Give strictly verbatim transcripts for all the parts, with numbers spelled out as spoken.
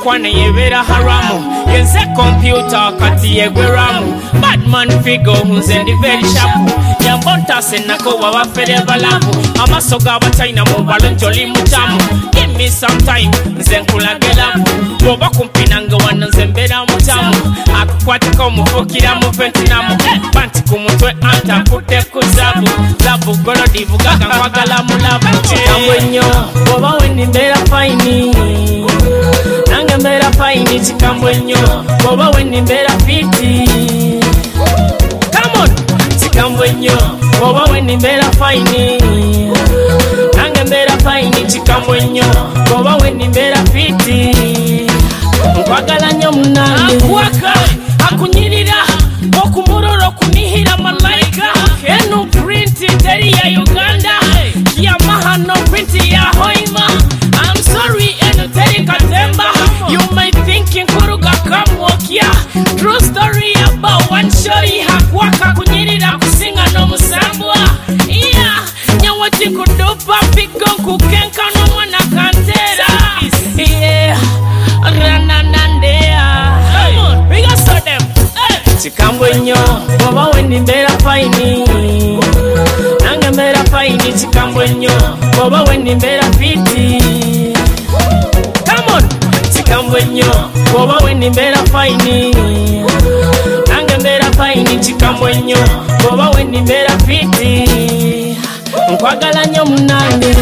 Kwane yebera haramu Yenze computer kati yegweramu Badman figure hunze ndi very sharp Yambonta senako wawafere balamu Amasoga abatayina mubalo njoli mutamu Give me some time nze nkulagelamu Boba kumpinanga wana nze mbera mutamu Akukwatika omufukira mu Vietnamu Banti kumutwe anta pute kuzabu Zabu golo divugaga nkwagala mulabu Chikambwe nyo boba weni mbera faini Nange mbera faini chikambwe nyo boba weni mbera fiti Come on chikambwe nyo boba weni mbera faini Nange mbera faini chikambwe nyo boba weni mbera fiti Nkwagala nyo munange Akwaka akunyirira okumuroro kunihira malaika Enu printi teri ya Uganda Yamaha no printi ya Hoima I'm sorry enu teri katemba You might think nkuruga kamwokia True story about one shorty Hakwaka kunyirira kusinga no musambwa Yeah, nyawati kudupa pigo kukenka no mwana kantera Yeah, rananandea Come on, we got so them Chikambwe nyo, boba weni mbera faini Nange mbera faini chikambwe nyo, boba weni mbera fiti Come on, chikambwe nyo, boba weni mbera faini Nange mbera faini chikambwe nyo, boba weni mbera fiti Nkwagala nyo munange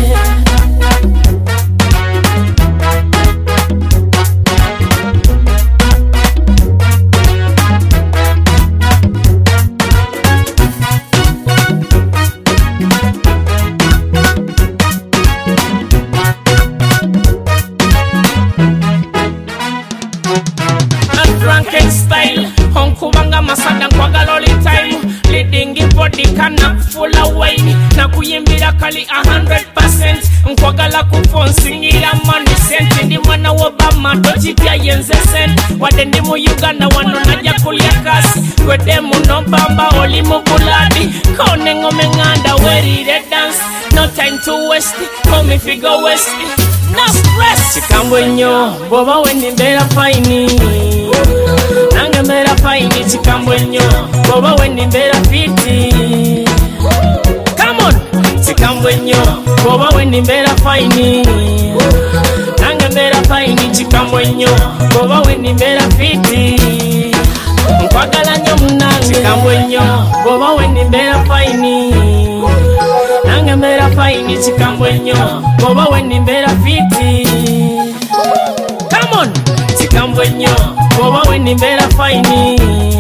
Drunken style, honkubanga masada nkwagala all the time Leading in body kana full of wine Na kuyimbira kali a hundred percent Nkwagala kufonsingira money cent Ndi mwana wobama tochipya yenze cent Wade ndi mu Uganda wano naja kulia kasi Kwede muno bamba oli mubuladi Kone ngome nganda werire dance No time to waste, call me figure west No stress Chikambwe nyo, boba weni mbera faini Nange mbera faini chikambwe nyo boba weni mbera fiti Come on chikambwe nyo boba weni mbera faini Nange mbera faini chikambwe nyo boba weni mbera fiti Nkwagala nyo munange chikambwe nyo boba weni mbera faini Nange mbera faini chikambwe nyo boba weni mbera fiti Come on chikambwe nyo boba weni mbera faini